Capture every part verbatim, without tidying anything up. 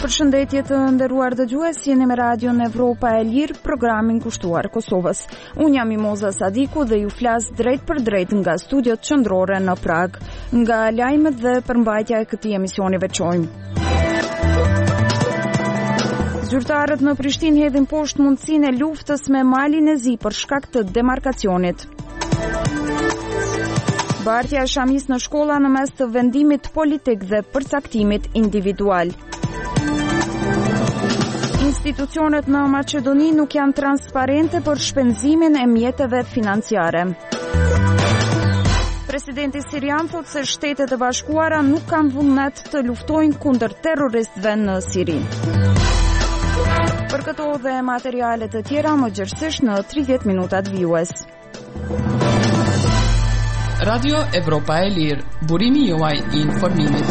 Përshëndetje të nderuar dëgjues, jeni me Radion Evropa e Lirë, programin kushtuar Kosovës. Unë jam Mimoza Sadiku dhe ju flas drejt për drejt nga studiot qendrore në Prag. Nga lajmet dhe përmbajtja e këtij emisioni veçojmë. Zyrtarët në Prishtinë hedhin poshtë mundësinë e luftës me Malin e Zi për shkak të demarkacionit. Bartja e shamis në shkolla në mes të vendimit politik dhe përcaktimit individual. Institucionet në Maqedoni nuk janë transparente për shpenzimin e mjeteve financiare. Presidenti sirian thotë se Shtetet e Bashkuara nuk kanë vullnet të luftojnë kundër terroristëve në Siri. Për këto dhe materialet e tjera më gjithsesi në tridhjetë minutat vijues. Radio Evropa e Lirë, burimi juaj i informimit.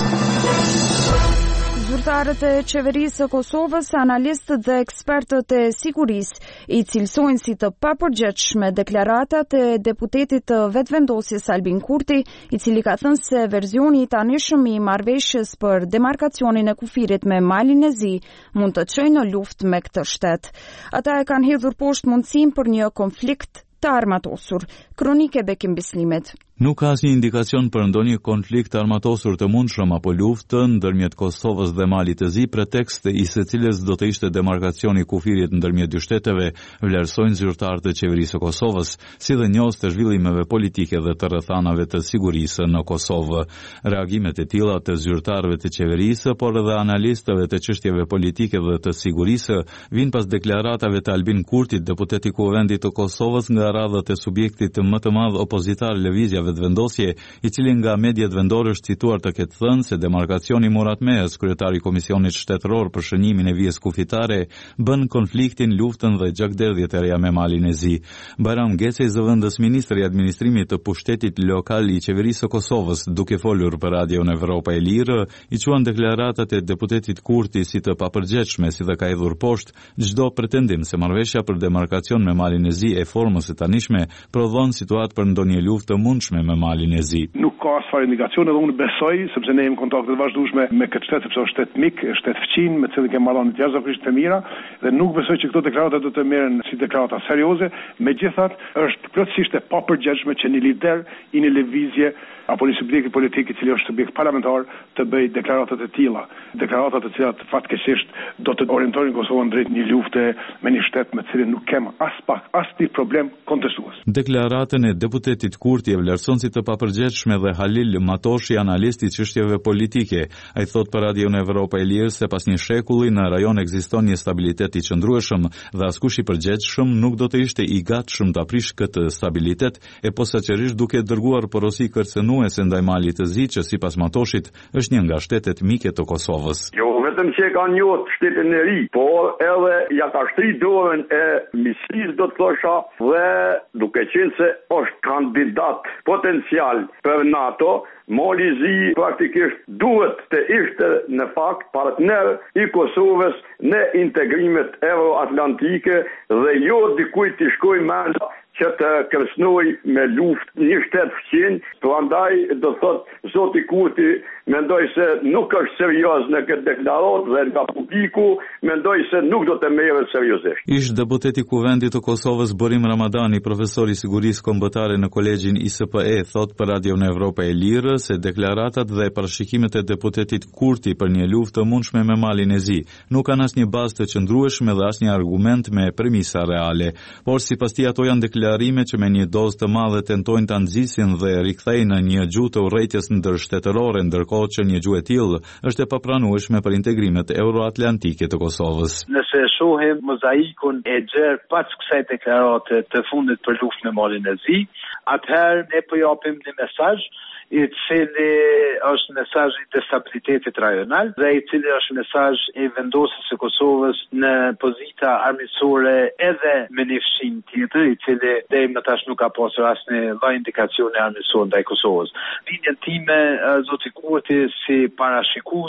Zyrtarët e qeverisë së Kosovës, analistët dhe ekspertët e sigurisë i cilësojnë si të papërgjithshme deklaratat e deputetit të vetëvendosjes Albin Kurti, i cili ka thënë se versioni i tanishëm i marrëveshjes për demarkacionin e kufirit me Malin e Zi mund të çojë në luftë me këtë shtet. Ata e kanë hedhur poshtë mundësinë për një konflikt të armatosur. Kronike Bekim Bislimet. Nuk ka asnjë indikacion për ndonjë konflikt armatosur të mundshëm apo luftë ndërmjet Kosovës dhe Malit të Zi, pretekst i secilës do të ishte demarkacioni i kufirit ndërmjet dy shteteve, vlerësojnë zyrtarët e qeverisë së Kosovës, si dhe njohës të zhvillimeve politike dhe të rrethanave të sigurisë në Kosovë. Reagimet e tilla të zyrtarëve të qeverisë, por edhe analistëve të çështjeve politike dhe të sigurisë, vijnë pas deklaratave të Albin Kurtit, deputeti i Kuvendit të Kosovës, nga radhët e subjektit më të madh opozitar lëvizjave vetëvendosje, i cili nga mediat vendore është cituar të ketë thënë se demarkacioni Murat Meas, kryetari i Komisionit Shtetëror për shënimin e vijës kufitare, bën konfliktin, luftën dhe gjakderdhjet e reja me Malin e Zi. Bajram Gecaj, zëvendës ministri i administrimit të pushtetit lokal i qeverisë së Kosovës, duke folur për Radion Evropa e Lirë, i quan deklaratat e deputetit Kurti si të papërgjithshme, si dhe ka hedhur poshtë çdo pretendim se marrëveshja për demarkacion me Malin e Zi e formës së tanishme prodhon situatë për ndonjë luftë të mundshme me Malin e Zi. Nuk ka asfar indikacione dhe unë besoj, sepse ne jemi kontakte të vazhdueshme me këtë shtet, sepse është shtet mik, shtet fqin, me cilin kemi marrëdhënie të jashtëzakonisht të mira, dhe nuk besoj që këto deklarata do të merren si deklarata serioze. Megjithatë, është plotësisht e papërgjithshme që një lider i një lëvizje apo një subjekt politik i cili është subjekt parlamentar të bëjë deklaratat e tilla, deklaratat të cilat fatkeqësisht do të orientojnë Kosovën drejt një lufte me një shtet me cilin nuk kem as pak asnjë problem kontestues. Deklaratën e deputetit Kurti e vlerëson si të papërgjithshme dhe Halil Matoshi, analist i çështjeve politike. Ai thot për Radion Evropa e Lirë se pas një shekulli në rajon ekziston një stabilitet i qëndrueshëm dhe askush i përgjithshëm nuk do të ishte i gatshëm ta prish këtë stabilitet, e posaçërisht duke dërguar porosi kërcënuese ndaj Malit të Zi, që sipas Matoshit është një nga shtetet mike të Kosovës. Jo vetëm që ka njohur shtetin e ri, por edhe ja ka shtrit dorën e misisë, do të thosha, dhe duke qenë se është kandidat potencial për NATO, Mali Zi praktikisht duhet të ishte në fakt partner i Kosovës në integrimet euroatlantike dhe jo dikujt të shkojë mend që të kërcënoj me luftë një shtet fqin, prandaj do thot zoti Kurti mendoj se nuk është serioz në këtë deklaratë dhe nga publiku mendoj se nuk do të merret seriozisht. Ish deputeti i Kuvendit të Kosovës Borim Ramadani, profesor i sigurisë kombëtare në Kolegjin I S P E, thot për Radion Evropa e Lirë se deklaratat dhe parashikimet e deputetit Kurti për një luftë të mundshme me Malin e Zi nuk kanë asnjë bazë të qëndrueshme dhe asnjë argument me premisa reale, por sipas tij ato janë deklarime që me një dozë të madhe tentojnë ta nxisin dhe rikthejnë në një gjuhë të urrëties ndërshtetërore, ndërkohë që një gjuhë e tillë është e papranueshme për integrimet euroatlantike të Kosovës. Nëse shohim mozaikun e gjerë pas kësaj deklarate të fundit për luftën me Malin e Zi, atëherë ne po japim një mesazh i cili është mesazh i stabilitetit rajonal dhe i cili është mesazh i vendosjes së Kosovës në pozita armiqësore edhe me një fshin tjetër, i cili deri më tash nuk ka pasur asnjë lloj indikacioni armiqësor ndaj Kosovës. Linja time, zoti Kurti, si parashikues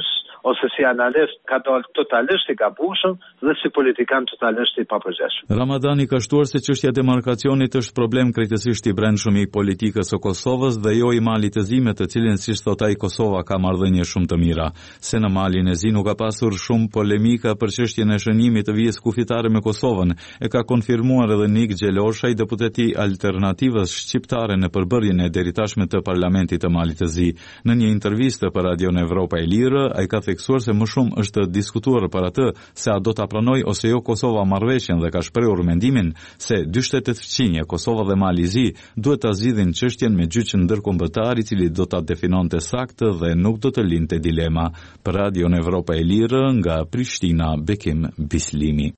ose si analist ka dalë totalisht i gabueshëm dhe si politikan totalisht i papërgjeshëm. Ramadani ka shtuar se çështja e demarkacionit është problem krejtësisht i brendshëm i politikës së Kosovës dhe jo i Malit të Zi, me të cilin siç thot ai Kosova ka marrëdhënie shumë të mira. Se në Malin e Zi nuk ka pasur shumë polemika për çështjen e shënimit të vijës kufitare me Kosovën, e ka konfirmuar edhe Nik Gjeloshaj, deputeti Alternativës Shqiptare në përbërjen e deritashme të parlamentit të Malit të Zi. Në një intervistë për Radion Evropa e Lirë, ai ka theksuar se më shumë është diskutuar për atë se a do ta pranoj ose jo Kosova marrëveshjen dhe ka shprehur mendimin se dy shtetet fqinje, Kosova dhe Mali i Zi, duhet ta zgjidhin çështjen me gjyqin ndërkombëtar i cili do ta definonte saktë dhe nuk do të linte dilema. Për Radion Evropa e Lirë, nga Prishtina, Bekim Bislimi.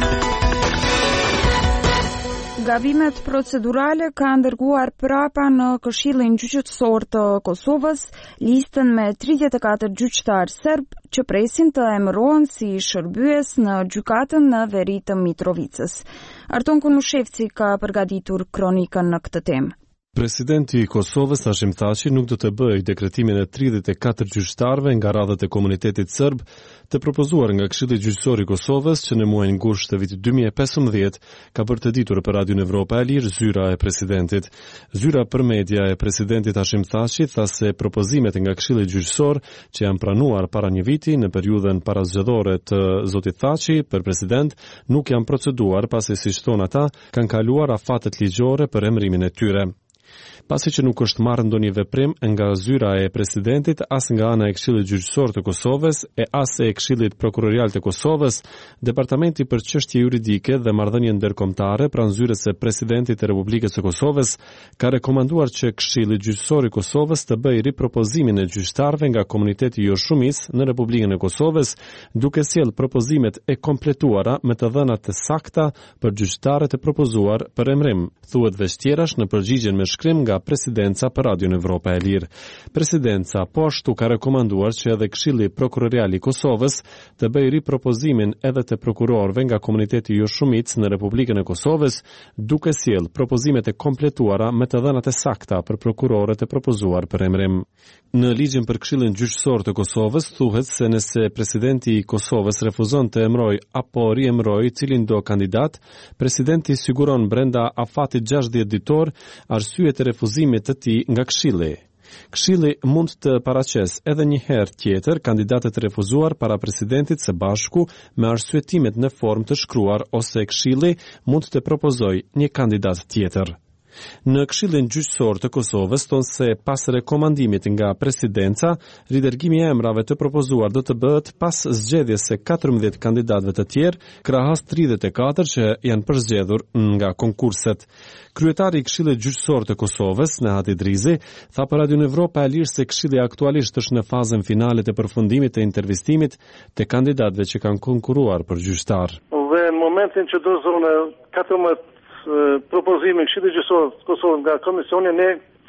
Gabimet procedurale ka ndërguar prapa në Këshillin Gjyqësor të Kosovës listën me tridhjetë e katër gjyqtar serb që presin të emërohen si shërbyes në gjykatën në veri të Mitrovicës. Arton Kunushevci ka përgatitur kronikën në këtë temë. Presidenti i Kosovës Hashim Thaçi nuk do të bëjë dekretimin e tridhjetë e katër gjyqtarëve nga radhët e komunitetit serb të propozuar nga Këshilli Gjyqësor i Kosovës që në muajin gusht të vitit dy mijë e pesëmbëdhjetë ka bërë të ditur për Radion Evropa e Lirë zyra e presidentit. Zyra për media e presidentit Hashim Thaçi tha se propozimet nga Këshilli Gjyqësor që janë pranuar para një viti në periudhën parazgjedhore të zotit Thaçi për president nuk janë proceduar pasi siç thon ata kanë kaluar afatet ligjore për emërimin e tyre. Pasi që nuk është marrë ndonjë veprim nga zyra e presidentit, as nga ana e Këshillit Gjyqësor të Kosovës e as e Këshillit Prokurorial të Kosovës, Departamenti për Çështje Juridike dhe Marrëdhënie Ndërkombëtare pranë zyrës së Presidentit të Republikës së Kosovës ka rekomanduar që Këshilli Gjyqësor i Kosovës të bëjë ripropozimin e gjyqtarëve nga komuniteti joshumis në Republikën e Kosovës, duke sjellë propozimet e kompletuara me të dhënat të sakta për gjyqtarët e propozuar për emërim, thuhet vështjerash në përgjigjen me shkrim nga Presidenca për Radion Evropa e Lirë. Presidenca po ashtu ka rekomanduar që edhe Këshilli Prokurorial i Kosovës të bëjë ripropozimin edhe të prokurorëve nga komuniteti joshumic në Republikën e Kosovës, duke sjellë propozimet e kompletuara me të dhënat e sakta për prokurorët e propozuar për emërim. Në ligjin për Këshillin Gjyqësor të Kosovës thuhet se nëse presidenti i Kosovës refuzon të emërojë apo riemërojë cilin do kandidat, presidenti siguron brenda afatit gjashtëdhjetë ditor arsyet e refuzimit të tij nga Këshilli. Këshilli mund të paraqesë edhe një herë tjetër kandidatët e refuzuar para presidentit së bashku me arsyetimet në formë të shkruar ose Këshilli mund të propozojë një kandidat tjetër. Në Këshillin Gjyqësor të Kosovës thonë se pas rekomandimit nga presidenca, ridërgimi i emrave të propozuar do të bëhet pas zgjedhjes së katërmbëdhjetë kandidatëve të tjerë, krahas tridhjetë e katër që janë përzgjedhur nga konkurset. Kryetari i Këshillit Gjyqësor të Kosovës, Nehat Idrizi, tha për Radion Evropa e Lirë se Këshilli aktualisht është në fazën finale të përfundimit të intervistimit të kandidatëve që kanë konkuruar për gjyqtar. Dhe në momentin që do zonë katërmbëdhjetë propozimin Këshillit Gjyqësor të Kosovës nga komisioni, ne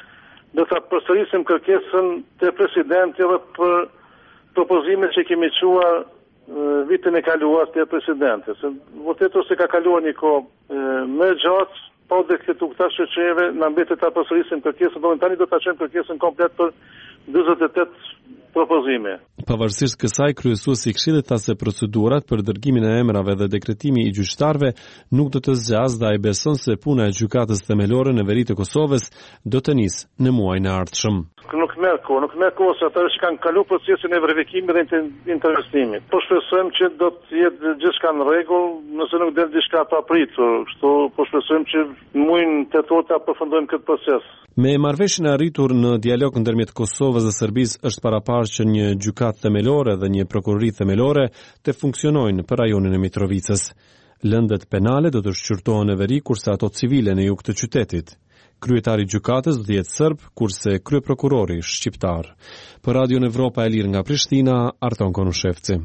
do ta përsërisim kërkesën të presidentit edhe për propozimet që kemi quar vitin e kaluar të presidentit. Se vërtet ose ka kaluar një kohë më gjatë, pa u dekretuar këta shoqërave, na mbetet ta përsërisim kërkesën, do tani do ta çojmë kërkesën komplet për dyzet e tetë propozime. Pavarësisht kësaj, kryesuesi i Këshillit tha se procedurat për dërgimin e emrave dhe dekretimi i gjyqtarëve nuk do të zgjasë dhe ai beson se puna e gjykatës themelore në veri të Kosovës do të nisë në muajin e ardhshëm. Nuk merr kohë, nuk merr kohë se ata që kanë kaluar procesin e verifikimit dhe intervistimit. Po shpresojmë që do të jetë gjithçka në rregull, nëse nuk del diçka pa pritur. Kështu po shpresojmë që në muajin tetor ta përfundojmë këtë proces. Me marrëveshjen e arritur në dialog ndërmjet Kosovës dhe Serbisë është paraparë që një gjykatë themelore dhe një prokurori themelore të funksionojnë për rajonin e Mitrovicës. Lëndët penale do të shqyrtohen në veri, kurse ato civile në jug të qytetit. Kryetari i gjykatës do të jetë serb, kurse kryeprokurori shqiptar. Për Radion Evropa e Lirë nga Prishtina, Arton Konushevci.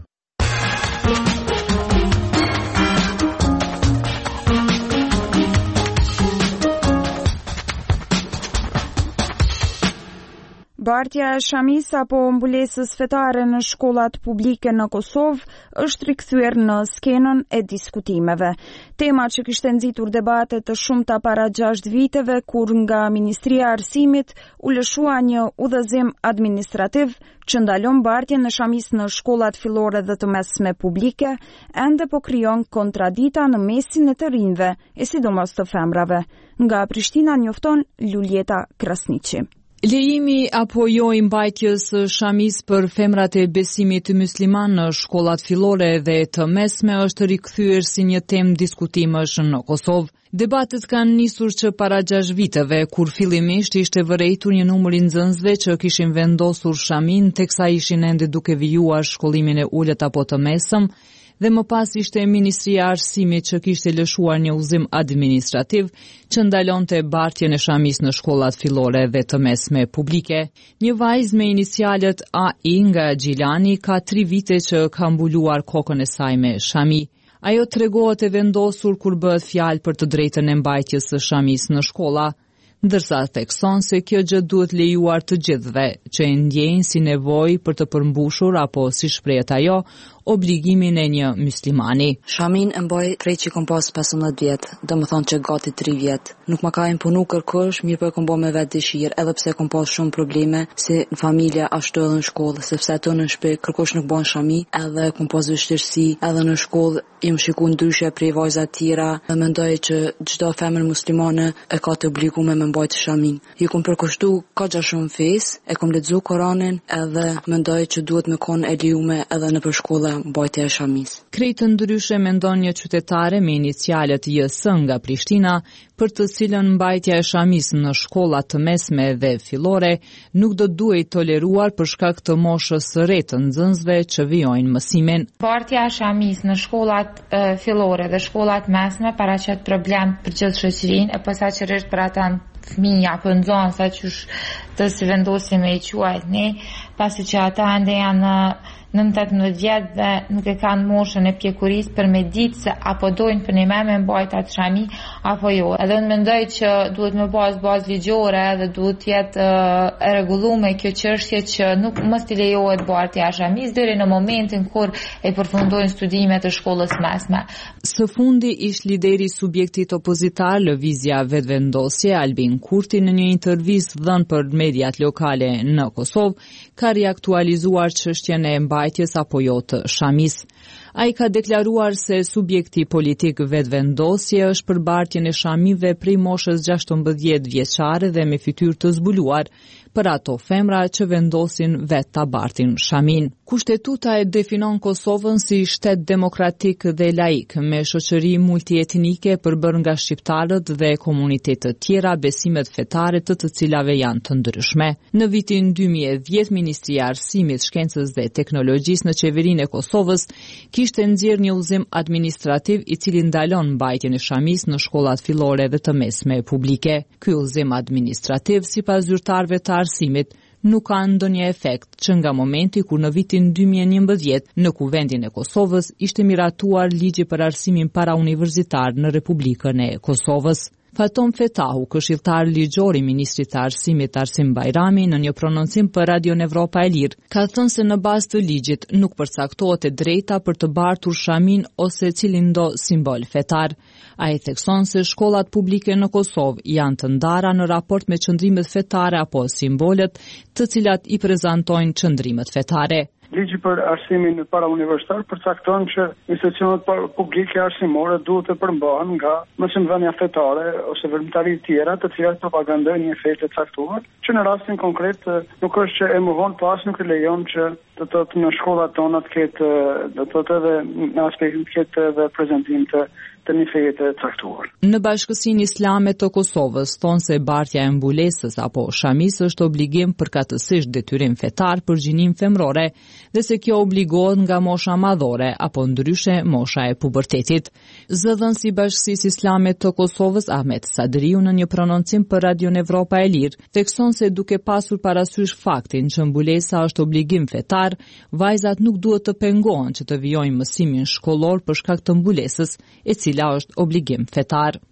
Bartja e shamis apo mbulesës fetare në shkollat publike në Kosovë është rikthyer në skenën e diskutimeve. Tema që kishte nxitur debate të shumta para gjashtë viteve kur nga Ministria e Arsimit u lëshua një udhëzim administrativ që ndalon bartjen e shamis në shkollat fillore dhe të mesme publike, ende po krijon kontradita në mesin e të rinjve, e sidomos të femrave. Nga Prishtina njofton Luljeta Krasniqi. Lejimi apo jo i mbajtjes së shamis për femrat e besimit musliman në shkollat fillore dhe të mesme është rikthyer si një temë diskutimësh në Kosovë. Debatet kanë nisur që para gjashtë viteve, kur fillimisht ishte vërejtur një numër i nxënësve që kishin vendosur shamin teksa ishin ende duke vijuar shkollimin e ulët apo të mesëm, dhe më pas ishte Ministria e Arsimit që kishte lëshuar një udhëzim administrativ që ndalonte bartjen e shamis në shkollat fillore dhe të mesme publike. Një vajzë me inicialet A I nga Gjilani ka tri vite që ka mbuluar kokën e saj me shami. Ajo tregohet e vendosur kur bëhet fjalë për të drejtën e mbajtjes së shamis në shkolla, ndërsa thekson se kjo gjë duhet lejuar të gjithëve që e ndjejnë si nevojë për të përmbushur apo si shprehet ajo, obligimin e një muslimani. Shamin e mboj prej që kom pas pesëmbëdhjetë vjet, do më thonë që gati tri vjet. Nuk më ka imponu kërkosh, mirë për kom bo me vetë dëshirë, edhe pse kom pas shumë probleme, si në familja ashtu edhe në shkollë, sepse ato në shpe kërkosh nuk bon shami, edhe kom pas vështirësi, edhe në shkollë im shiku ndryshe prej vajzat tjera, dhe mendoj që çdo femër muslimane e ka të obligume me mbajt shamin. Ju kom përkushtu ka gja shumë fes, e kom lexu Koranin, edhe mendoj që duhet me kon e lejume edhe në për shkolla mbajtja e shamis. Krejtë ndryshe mendon një qytetare me inicialet J S nga Prishtina, për të cilën mbajtja e shamis në shkollat të mesme dhe fillore nuk do duhej toleruar për shkak të moshës së re të nxënësve që vijojnë mësimin. Bartja e shamis në shkollat e, fillore dhe shkollat mesme paraqet problem për gjithë shoqërinë, e posaçërisht për ata fëmija apo nxënësa që të si vendosim e i quajt ne, pasi që ata ende janë nëntë tetëmbëdhjetë vjet dhe nuk e kanë moshën e pjekurisë për me ditë se apo dojnë për një me me mbajt atë shami apo jo. Edhe unë mendoj që duhet me pas bazë ligjore dhe duhet jetë e rregulluar kjo çështje që nuk mos t'i lejohet bartja e shamis deri në momentin kur e përfundojnë studimet e shkollës mesme. Së fundi ish lideri subjektit opozitar Lëvizja Vetvendosje Albin Kurti në një intervistë dhënë për mediat lokale në Kosovë ka riaktualizuar çështjen e mbajtjes apo jo të shamis. Ai ka deklaruar se subjekti politik Vetvendosje është për bartjen e shamive prej moshës gjashtëmbëdhjetë vjeçare dhe me fytyrë të zbuluar për ato femra që vendosin vetë ta bartin shamin. Kushtetuta e definon Kosovën si shtet demokratik dhe laik, me shoqëri multietnike përbërë nga shqiptarët dhe komunitetet tjera besimet fetare të të cilave janë të ndryshme. Në vitin dy mijë e dhjetë, Ministria e Arsimit, Shkencës dhe Teknologjisë në qeverinë e Kosovës kishte nxjerrë një udhëzim administrativ i cili ndalon mbajtjen e shamis në shkollat fillore dhe të mesme publike. Ky udhëzim administrativ, sipas zyrtarëve të arsimit, nuk ka ndonjë efekt që nga momenti kur në vitin dy mijë e njëmbëdhjetë në Kuvendin e Kosovës ishte miratuar ligji për arsimin parauniversitar në Republikën e Kosovës. Faton Fetahu, këshilltar ligjor i Ministrit të Arsimit Arsim Bajrami, në një prononcim për Radion Evropa e Lirë, ka thënë se në bazë të ligjit nuk përcaktohet e drejta për të bartur shamin ose cilin do simbol fetar. Ai thekson se shkollat publike në Kosovë janë të ndara në raport me qëndrimet fetare apo simbolet, të cilat i prezantojnë qëndrimet fetare. Ligji për arsimin parauniversitar përcakton që institucionet publike arsimore duhet të përmbahen nga mësimdhënia fetare ose veprimtari të tjera të cilat propagandojnë një fe të caktuar, që në rastin konkret nuk është që e mohon, pas nuk e lejon që do të thotë në shkollat tona të ketë do të thotë edhe në aspektin të ketë edhe prezantim të të një feje të caktuar. Në Bashkësinë Islame të Kosovës thonë se bartja e mbulesës apo shamis është obligim përkatësisht detyrim fetar për gjininë femrore dhe se kjo obligohet nga mosha madhore apo ndryshe mosha e pubertetit. Zëdhënësi i Bashkësisë Islame të Kosovës Ahmet Sadriu në një prononcim për Radion Evropa e Lirë thekson se duke pasur parasysh faktin që mbulesa është obligim fetar, vajzat nuk duhet të pengohen që të vijojnë mësimin shkollor për shkak të mbulesës, e cila është obligim fetar.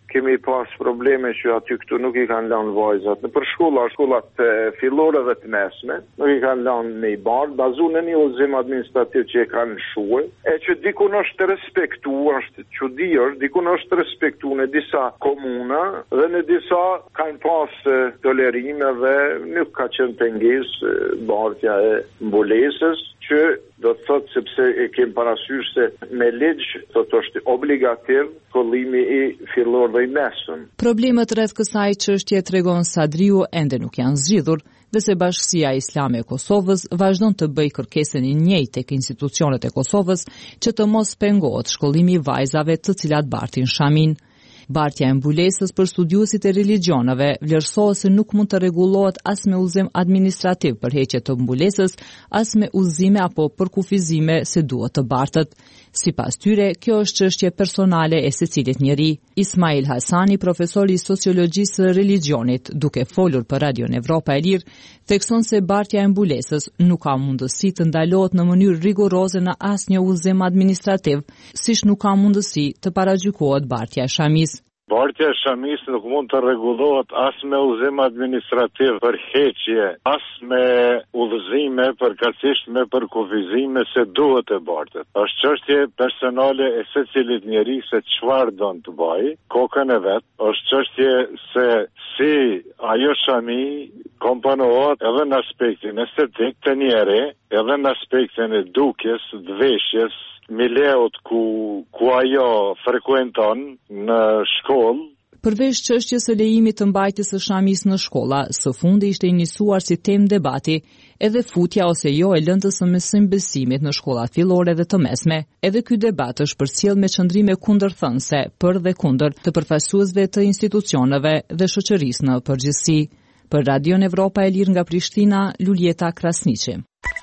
kemi pas probleme që aty këtu nuk i kanë lënë vajzat. Në për shkolla, shkollat fillore dhe të mesme, nuk i kanë lënë me i bardh, bazu në një udhëzim administrativ që e kanë shue, e që dikun është të respektu, është çudi është, dikun është të respektu në disa komuna dhe në disa kanë pas tolerime dhe nuk ka qenë pengesë bartja e mbulesës, që do të thotë sepse e kem parasysh se me ligj do të është obligativ kollimi i fillor dhe i mesëm. Problemet rreth kësaj çështje tregon Sadriu ende nuk janë zgjidhur dhe se Bashkësia Islame e Kosovës vazhdon të bëjë kërkesën e njëjtë tek institucionet e Kosovës që të mos pengohet shkollimi i vajzave të cilat bartin shamin. Bartja e mbulesës për studiuesit e religioneve vlerësohet se nuk mund të rregullohet as me udhëzim administrativ për heqje të mbulesës, as me udhëzime apo përkufizime se duhet të bartët. Sipas tyre, kjo është çështje personale e secilit njeri. Ismail Hasani, profesor i sociologjisë së religionit, duke folur për Radion Evropa e Lirë, thekson se bartja e mbulesës nuk ka mundësi të ndalohet në mënyrë rigoroze në asnjë udhëzim administrativ, siç nuk ka mundësi të paragjykohet bartja e shamis. Bartja e shamis nuk mund të rregullohet as me udhëzim administrativ për heqje, as me udhëzime përkatësisht me përkufizime se duhet të bartet. Është çështje personale e secilit njeri se çfarë don të bëjë, kokën e vet. Është çështje se si ajo shami komponohet edhe në aspektin estetik të njeri, edhe në aspektin e dukjes, të veshjes, mileut ku, ku ajo frekuenton në shkollë. Përveç çështjes së lejimit të mbajtjes së shamis në shkolla, së fundi ishte iniciuar si temë debati edhe futja ose jo e lëndës së mësimbesimit në shkollat fillore dhe të mesme. Edhe ky debat është përcjell me çndrime kundërthënëse për dhe kundër të përfaqësuesve të institucioneve dhe shoqërisë në përgjithësi. Për Radion Evropa e Lirë nga Prishtina, Luljeta Krasniqi.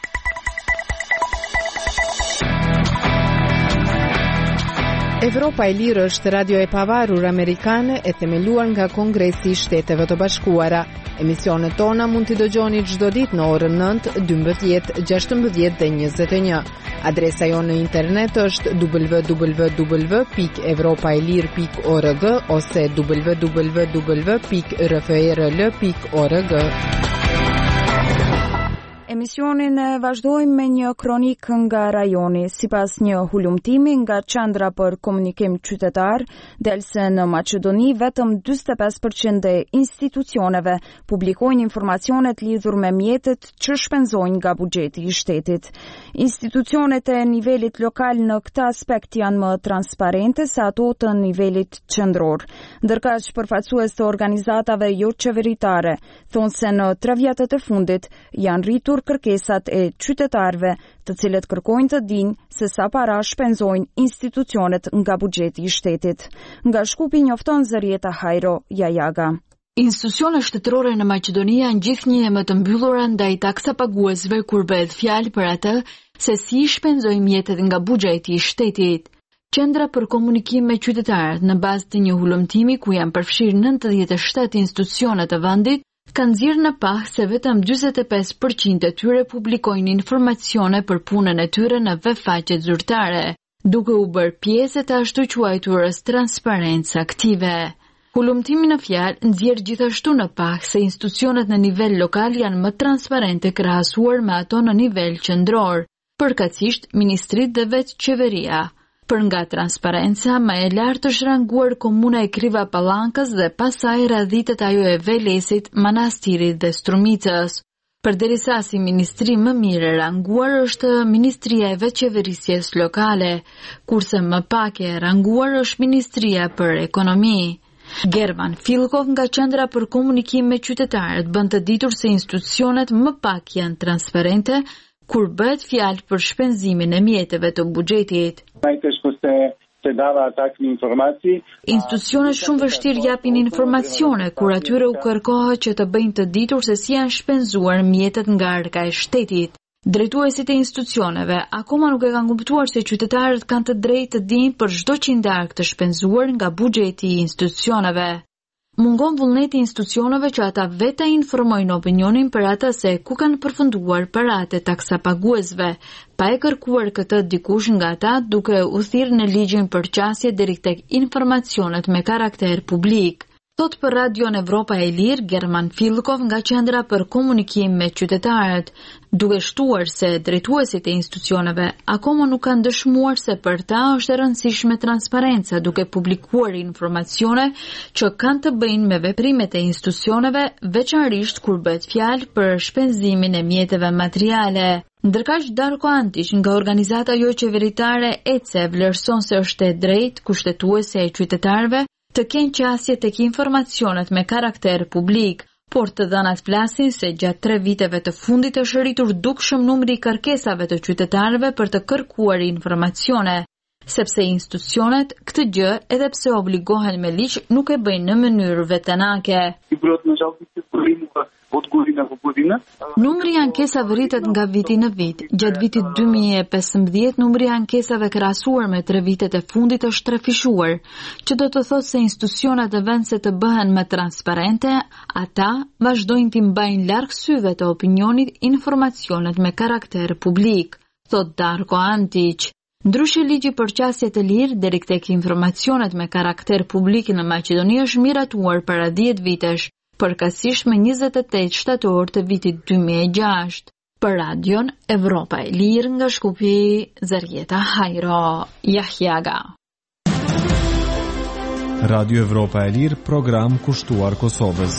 Evropa e Lirë është radio e pavarur amerikane e themeluar nga Kongresi i Shteteve të Bashkuara. Emisionet tona mund t'i dëgjoni çdo ditë në orën nëntë, dymbëdhjetë, gjashtëmbëdhjetë dhe njëzet e një. Adresa jonë në internet është w w w pikë evropaelir pikë org ose w w w pikë r f r l pikë org. Emisionin e vazhdojmë me një kronik nga rajoni. Sipas një hulumtimi nga Qendra për Komunikim Qytetar, del se në Maqedoni vetëm njëzet e pesë përqind e institucioneve publikojnë informacionet lidhur me mjetet që shpenzojnë nga buxheti i shtetit. Institucionet e nivelit lokal në këtë aspekt janë më transparente se ato të nivelit qendror. Ndërkaq përfaqësues të organizatave jo qeveritare thonë se në tre vjetët e fundit janë rritur kërkesat e qytetarëve, të cilët kërkojnë të dinë se sa para shpenzojnë institucionet nga buxheti i shtetit. Nga Shkupi njofton Zërieta Hajro Jajaga. Institucionet shtetërore në Maqedoni janë gjithnjë e më të mbyllura ndaj taksapaguesve kur bëhet fjalë për atë se si shpenzojnë mjetet nga buxheti i shtetit. Qendra për Komunikim me Qytetarët, në bazë të një hulumtimi ku janë përfshirë nëntëdhjetë e shtatë institucione të vendit, kanë nxjerrë në pah se vetëm njëzet e pesë përqind e tyre publikojnë informacione për punën e tyre në webfaqet zyrtare, duke u bërë pjesë e të ashtu quajturës transparencë aktive. Hulumtimi në fjalë nxjerr gjithashtu në pah se institucionet në nivel lokal janë më transparente krahasuar me ato në nivel qendror, përkatësisht ministritë dhe vetë qeveria. Për nga transparenca, më e lartë është ranguar komuna e Kriva Pallankës dhe pasaj radhitet ajo e Velesit, Manastirit dhe Strumicës. Përderisa si ministri më mirë ranguar është Ministria e Veçeverisjes Lokale, kurse më pak e ranguar është Ministria për Ekonomi. German Filkov nga Qendra për Komunikim me Qytetarët bën të ditur se institucionet më pak janë transparente kur bëhet fjalë për shpenzimin e mjeteve të buxhetit. Institucionet shumë vështirë japin informacione kur atyre u kërkohet që të bëjnë të ditur se si janë shpenzuar mjetet nga arka e shtetit. Drejtuesit e institucioneve akoma nuk e kanë kuptuar se qytetarët kanë të drejtë të dinë për çdo qindark të shpenzuar nga buxheti i institucioneve. mungon vullneti i institucioneve që ata vetë informojnë opinionin për ata se ku kanë përfunduar paratë e taksapaguesve, pa e kërkuar këtë dikush nga ata duke u thirrë në ligjin për qasje deri tek informacionet me karakter publik. Thot për Radion Evropa e Lirë, German Filkov nga Qendra për Komunikim me Qytetarët, duke shtuar se drejtuesit e institucioneve akoma nuk kanë dëshmuar se për ta është e rëndësishme transparenca duke publikuar informacione që kanë të bëjnë me veprimet e institucioneve, veçanërisht kur bëhet fjalë për shpenzimin e mjeteve materiale. Ndërkaq Darko Antić nga organizata jo qeveritare E C E vlerëson se është e drejtë kushtetuese e qytetarëve të kenë qasje tek informacionet me karakter publik, por të dhënat flasin se gjatë tre viteve të fundit është rritur dukshëm numri i kërkesave të qytetarëve për të kërkuar informacione, sepse institucionet këtë gjë edhe pse obligohen me ligj nuk e bëjnë në mënyrë vetënake. Numri i ankesave rritet nga viti në vit. Gjatë vitit dy mijë e pesëmbëdhjetë numri i ankesave krahasuar me tre vitet e fundit është trefishuar, që do të thotë se institucionet e vendse të bëhen më transparente, ata vazhdojnë të mbajnë larg syve të opinionit informacionet me karakter publik, thot Darko Antić. Ndryshe ligji për qasjet e lirë deri tek informacionet me karakter publik në Maqedoni është miratuar para dhjetë vitesh, përkatësisht me njëzet e tetë shtator të vitit dy mijë e gjashtë. Për Radion Evropa e Lirë nga Shkupi, Zerjeta Hajro, Jahjaga. Radio Evropa e Lirë, program kushtuar Kosovës.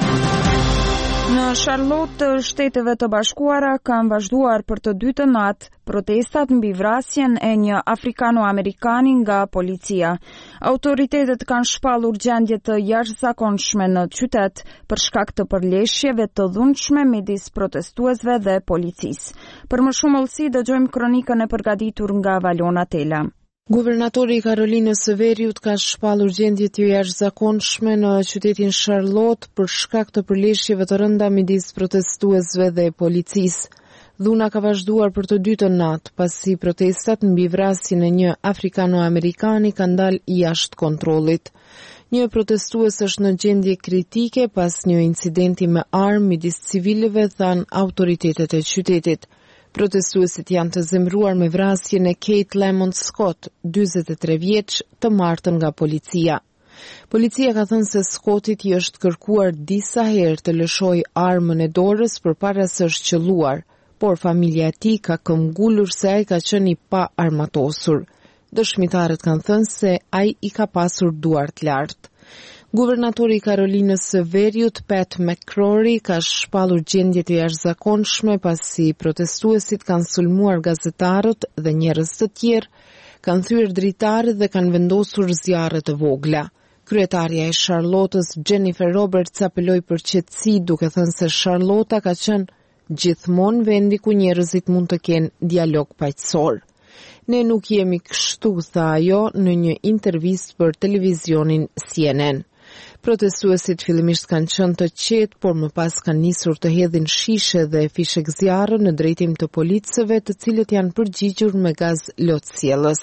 Në Charlotte, Shteteve të Bashkuara kanë vazhduar për të dytë natë protestat mbi vrasjen e një afrikano-amerikani nga policia. Autoritetet kanë shpallur gjendje të jashtëzakonshme në qytet për shkak të përleshjeve të dhunshme midis protestuesve dhe policisë. Për më shumë hollësi dëgjojmë kronikën e përgatitur nga Valona Tela. Guvernatori i Karolinës së Veriut ka shpallur gjendje të jashtëzakonshme në qytetin Charlotte për shkak të përleshjeve të rënda midis protestuesve dhe policisë. Dhuna ka vazhduar për të dytën natë, pasi protestat mbi vrasjen e një afrikano-amerikani kanë dalë jashtë kontrollit. Një protestues është në gjendje kritike pas një incidenti me armë midis civilëve, than autoritetet e qytetit. Protestuesit janë të zemruar me vrasjen e Kate Lamont Scott, dyzet e tre vjeç, të martën nga policia. Policia ka thënë se Scottit i është kërkuar disa herë të lëshojë armën e dorës përpara se është qelluar, por familja e tij ka këmbgulur se ai ka qenë i pa armatosur. Dëshmitarët kanë thënë se ai i ka pasur duart lartë. Guvernatori i Karolinës së Veriut, Pat McCrory, ka shpallur gjendje të jashtëzakonshme pasi protestuesit kanë sulmuar gazetarët dhe njerëz të tjerë, kanë thyer dritarët dhe kanë vendosur zjarre të vogla. Kryetaria e Charlottës, Jennifer Roberts, apeloi për qetësi duke thënë se Charlotta ka qenë gjithmonë vendi ku njerëzit mund të kenë dialog paqësor. Ne nuk jemi kështu, tha ajo në një intervistë për televizionin C N N. Protestuesit fillimisht kanë qenë të qetë, por më pas kanë nisur të hedhin shishe dhe fishek zjarre në drejtim të policëve, të cilët janë përgjigjur me gaz lotësjellës.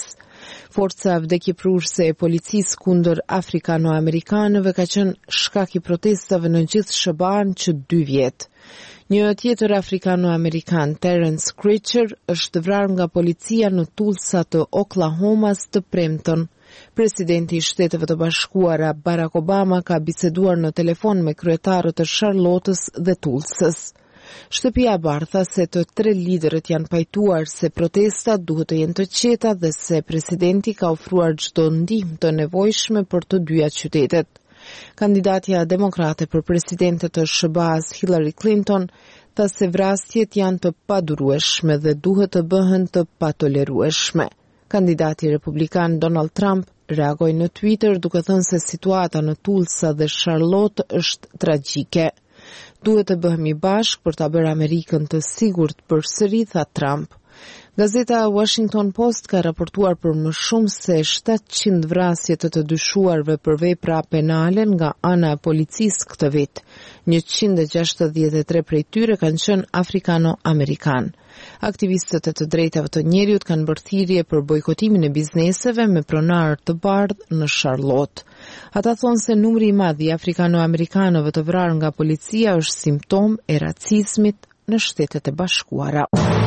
Forca vdekjeprurse e policisë kundër afrikano-amerikanëve ka qenë shkak i protestave në gjithë S B A-n që dy vjet. Një tjetër afrikano-amerikan, Terence Critcher, është vrarë nga policia në Tulsa të Oklahomas të premten. Presidenti i Shteteve të Bashkuara Barack Obama ka biseduar në telefon me kryetarët e Charlottës dhe Tulsës. Shtëpia e Bardhë tha se të tre liderët janë pajtuar se protestat duhet të jenë të qeta dhe se presidenti ka ofruar çdo ndihmë të nevojshme për të dyja qytetet. Kandidatja demokrate për presidente të S B A-s Hillary Clinton tha se vrasjet janë të padurueshme dhe duhet të bëhen të patolerueshme. Kandidati republikan Donald Trump reagoi në Twitter duke thënë se situata në Tulsa dhe Charlotte është tragjike. Duhet të bëhemi bashkë për ta bërë Amerikën të sigurt përsëri, tha Trump. Gazeta Washington Post ka raportuar për më shumë se shtatëqind vrasje të të dyshuarve për vepra penale nga ana e policisë këtë vit. njëqind e gjashtëdhjetë e tre prej tyre kanë qenë afrikano-amerikan. Aktivistët e të drejtave të njerëzit kanë bërë thirrje për bojkotimin e bizneseve me pronar të bardhë në Charlotte. Ata thonë se numri i madh i afrikano-amerikanëve të vrarë nga policia është simptom e racizmit në Shtetet e Bashkuara.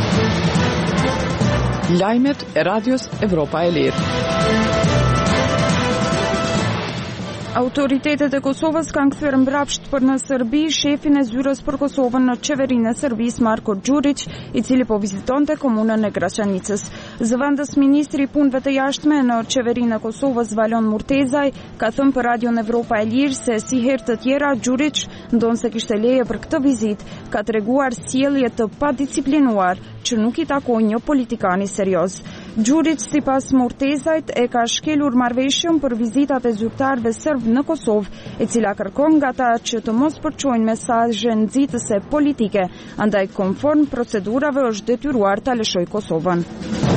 Lajmet e Radios Evropa e Lirë. Autoritetet e Kosovës kanë kthyer mbrapsht për në Serbi shefin e zyrës për Kosovën në qeverinë e Serbisë Marko Đurić, i cili po vizitonte komunën e Graçanicës. Zëvendës ministri i punëve të jashtme në qeverinë e Kosovës Valon Murtezaj ka thënë për Radion Evropa e Lirë se si herë të tjera Đurić, ndonse kishte leje për këtë vizitë, ka treguar sjellje të padisciplinuar që nuk i takoi një politikani serioz. Đurić, sipas Murtezajt, e ka shkelur marrëveshjen për vizitat e zyrtarëve serb në Kosovë, e cila kërkon nga ata që të mos përçojnë mesazhe nxitëse politike, andaj konform procedurave është detyruar ta lëshojë Kosovën.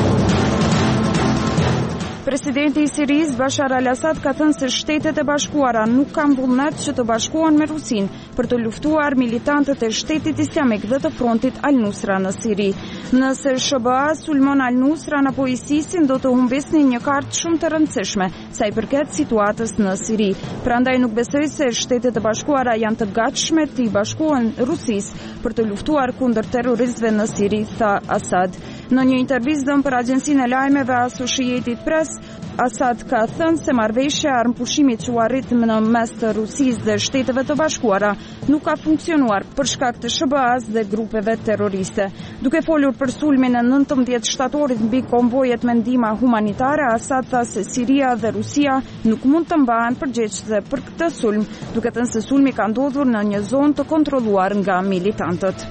Presidenti i Sirisë Bashar al-Assad ka thënë se Shtetet e Bashkuara nuk kanë vullnet që të bashkohen me Rusinë për të luftuar militantët e Shtetit Islamik dhe të frontit Al-Nusra në Siri. Nëse S B A sulmon Al-Nusra apo ISIS-in, do të humbesni një kartë shumë të rëndësishme sa i përket situatës në Siri. Prandaj nuk besoj se Shtetet e Bashkuara janë të gatshme të i bashkohen Rusisë për të luftuar kundër terroristëve në Siri, tha Assad. Në një intervistë dhënë për agjencinë e lajmeve Associated Press, Assad ka thënë se marrëveshja e armëpushimit që u arrit në mes të Rusisë dhe Shteteve të Bashkuara nuk ka funksionuar për shkak të S B A-s dhe grupeve terroriste. Duke folur për sulmin e nëntëmbëdhjetë shtatorit mbi konvojet me ndihmë humanitare, Assad tha se Siria dhe Rusia nuk mund të mbahen përgjegjëse për këtë sulm, duke thënë se sulmi ka ndodhur në një zonë të kontrolluar nga militantët.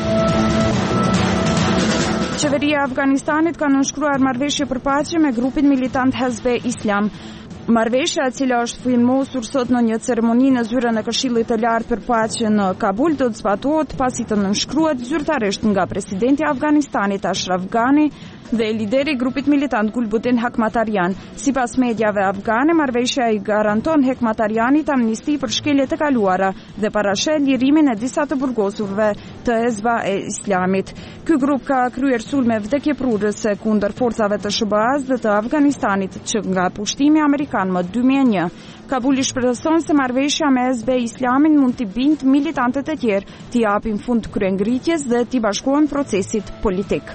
Qeveria e Afganistanit ka nënshkruar marrëveshje për paqe me grupin militant Hezbe Islam. Marrëveshja, e cila është firmosur sot në një ceremoni në zyrën e Këshillit të Lartë për Paqe në Kabul, do të zbatohet pasi të nënshkruhet zyrtarisht nga presidenti i Afganistanit Ashraf Ghani dhe lideri i grupit militant Gulbuddin Hekmataryan. Sipas mediave afgane, marrëveshja i garanton Hekmataryanit amnisti për shkeljet e kaluara dhe parasheh lirimin e disa të burgosurve të Hezba e Islamit. Ky grup ka kryer sulme vdekjeprurëse kundër forcave të S B A-s dhe të Afganistanit që nga pushtimi amerikan më dy mijë e një. Kabuli shpreson se marrëveshja me Hezbe Islamin mund t'i bindë militantët e tjerë t'i japin fund kryengritjes dhe t'i bashkohen procesit politik.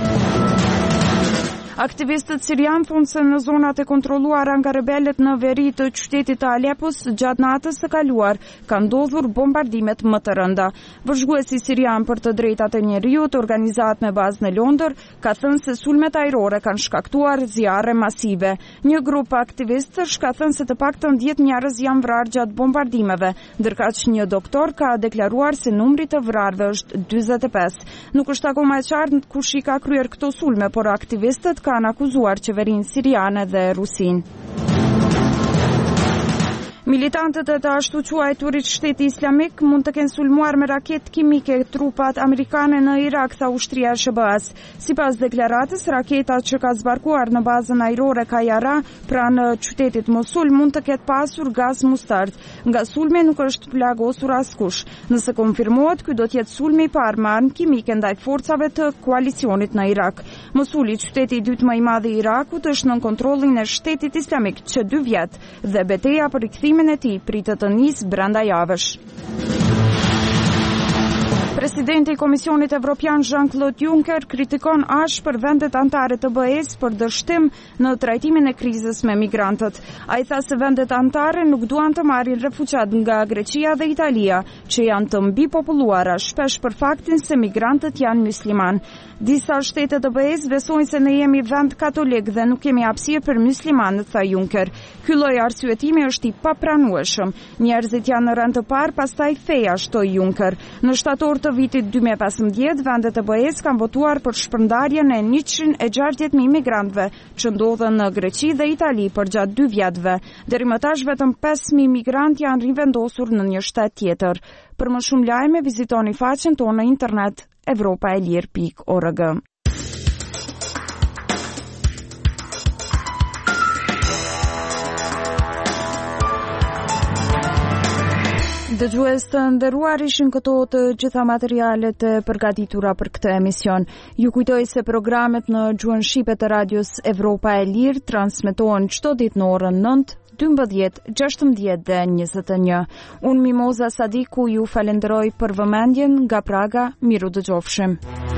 Aktivistët sirian thonë se në zonat e kontrolluara nga rebelët në veri të qytetit të Alepos gjatë natës së kaluar kanë ndodhur bombardimet më të rënda. Vëzhguesi sirian për të drejtat e njerëzit, organizat me bazë në Londër, ka thënë se sulmet ajrore kanë shkaktuar zjarre masive. Një grup aktivistësh ka thënë se të paktën dhjetë njerëz janë vrarë gjatë bombardimeve, ndërkaq një doktor ka deklaruar se numri të vrarëve është dyzet e pesë. Nuk është akoma e qartë kush i ka kryer këto sulme, por aktivistët kanë akuzuar qeverinë siriane dhe Rusinë. Militantët e të ashtu quajturit Shteti Islamik mund të kenë sulmuar me raketë kimike trupat amerikane në Irak, tha ushtria e S B A-s. Sipas deklaratës, raketat që ka zbarkuar në bazën ajrore Kajara pranë qytetit Mosul mund të ketë pasur gaz mustard. Nga sulmi nuk është plagosur askush. Nëse konfirmohet, ky do të jetë sulmi i parë me armë kimike ndaj forcave të koalicionit në Irak. Mosuli, qyteti i dytë më i madh i Irakut, është nën kontrollin e Shtetit Islamik që dy vjet dhe betejë për rikthimin e tij pritet të nisë brenda javësh. Presidenti i Komisionit Evropian Jean-Claude Juncker kritikon ashpër vendet anëtare të B E-s për dështim në trajtimin e krizës me migrantët. Ai tha se vendet anëtare nuk duan të marrin refugjat nga Greqia dhe Italia, që janë të mbipopulluara, shpesh për faktin se migrantët janë mysliman. Disa shtete të B E-s besojnë se ne jemi vend katolik dhe nuk kemi hapësirë për myslimanët, tha Juncker. Ky lloj arsyetimi është i papranueshëm. Njerëzit janë në rend të parë, pastaj feja, shtoi Juncker. Në shtator të vitit dy mijë e pesëmbëdhjetë, vendet e B E-s kanë votuar për shpërndarjen e njëqind e gjashtëdhjetë mijë migrantëve që ndodhen në Greqi dhe Itali përgjatë dy vjetëve. Deri më tash vetëm pesë mijë migrantë janë rivendosur në një shtet tjetër. Për më shumë lajme vizitoni faqen tonë në internet evropaelir pikë org. Dëgjues të nderuar, ishin këto të gjitha materialet e përgatitura për këtë emision. Ju kujtoj se programet në gjuhën shqipe të radios Evropa e Lirë transmetohen çdo ditë në orën nëntë, dymbëdhjetë, gjashtëmbëdhjetë dhe njëzet e një. Unë Mimoza Sadiku ju falenderoj për vëmendjen nga Praga, miru dëgjofshim.